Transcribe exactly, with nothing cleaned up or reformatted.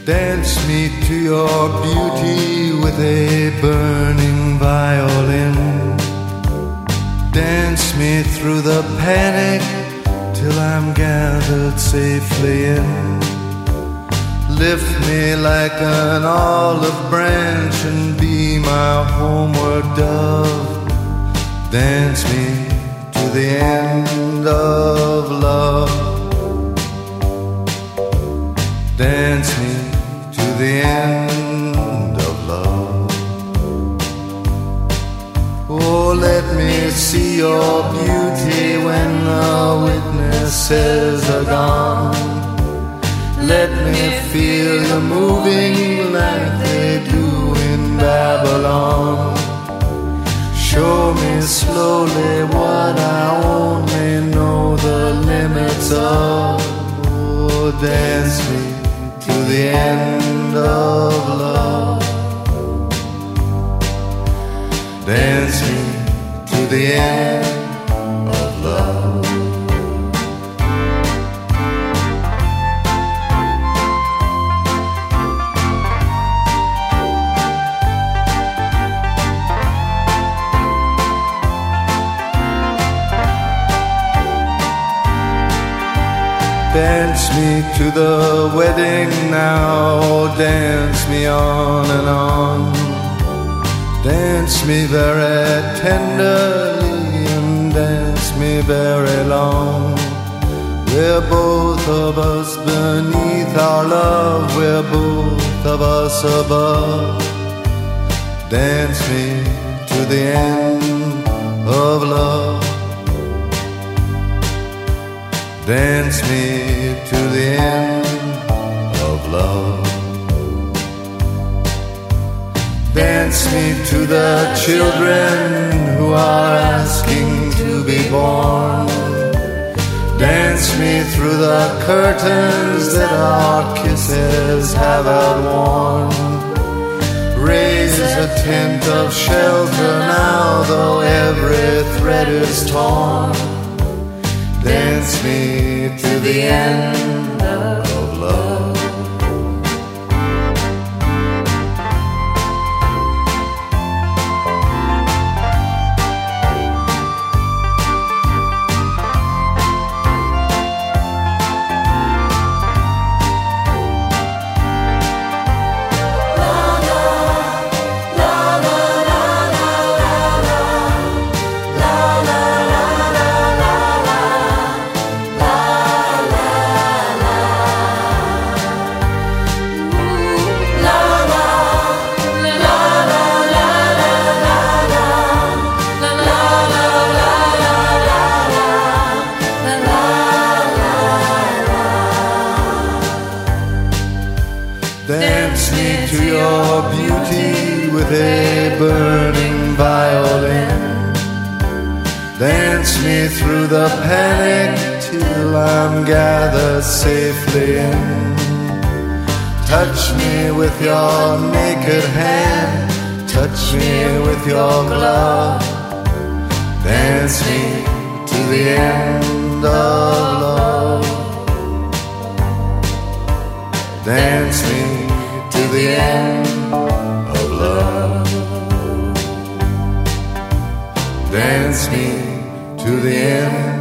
Dance me to your beauty with a burning violin. Dance me through the panic till I'm gathered safely in. Lift me like an olive branch and be my homeward dove. Dance me to the end of love. Dance me to the end of love. Oh, let me see your beauty when the witnesses are gone. Let me feel you moving like they do in Babylon. Show me slowly what I only know the limits of. Oh, dance me to the end of love. Dance me to the end of love. Dance me to the wedding now, dance me on and on. Dance me very tenderly and dance me very long. We're both of us beneath our love, we're both of us above. Dance me to the end of love. Dance me to the end of love. Dance me to the children who are asking to be born. Dance me through the curtains that our kisses have outworn. Raise a tent of shelter now, though every thread is torn. Dance me to the end of love. Dance me to your beauty with a burning violin. Dance me through the panic till I'm gathered safely in. Touch me with your naked hand, touch me with your glove. Dance me to the end of love. Dance me to the end of love. Dance me to the end